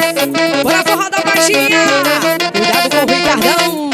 Bora forró da baixinha. Cuidado com o Ricardão.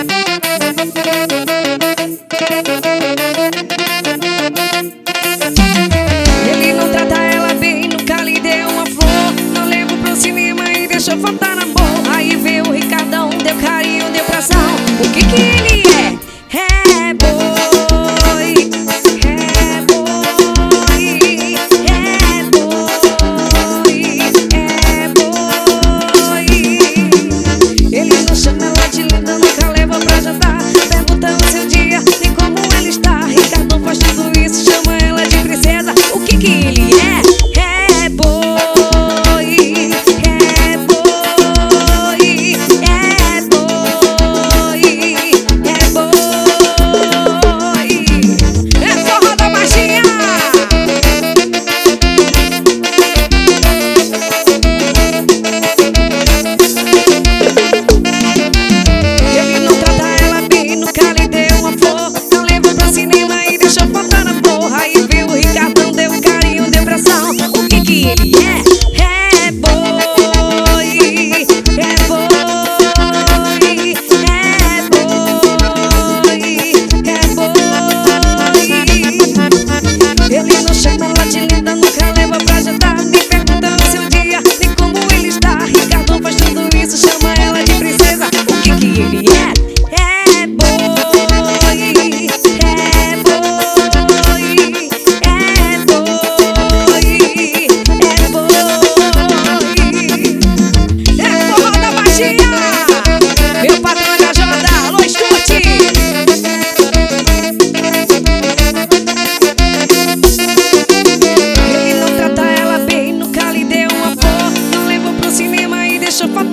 Ele não trata ela bem, nunca lhe deu uma flor. Não levou pro cinema e deixou faltar na boa. Aí veio o Ricardão, deu carinho, deu pressão. O que que ele é? É boi, é boi, é boi, é boi. Ele não chama ela de linda, nunca leva pra jantar. Perguntando seu dia e como ele está. Ricardão faz tudo isso, chama ela de princesa. O que que ele é? É boi, é boi, é boi, é boi. É forró da baixinha. Ele não trata ela bem, nunca lhe deu uma flor. Não levou pra cinema e deixou faltar na porra. Aí viu o Ricardão, deu carinho, deu pressão. O que que ele é? É boi, é boi, é boi, é boi. Ele não chama ela de linda, nunca leva pra jantar. Nem perguntando seu dia, nem como ele está. Ricardão faz tudo isso, chama ela de princesa. O que que ele é? É boi, é boi, é boi, é boi. É forró da baixinha. Meu patrão da Jota, alô, escute. Ele não trata ela bem, nunca lhe deu uma flor. Não levou pro cinema e deixou faltar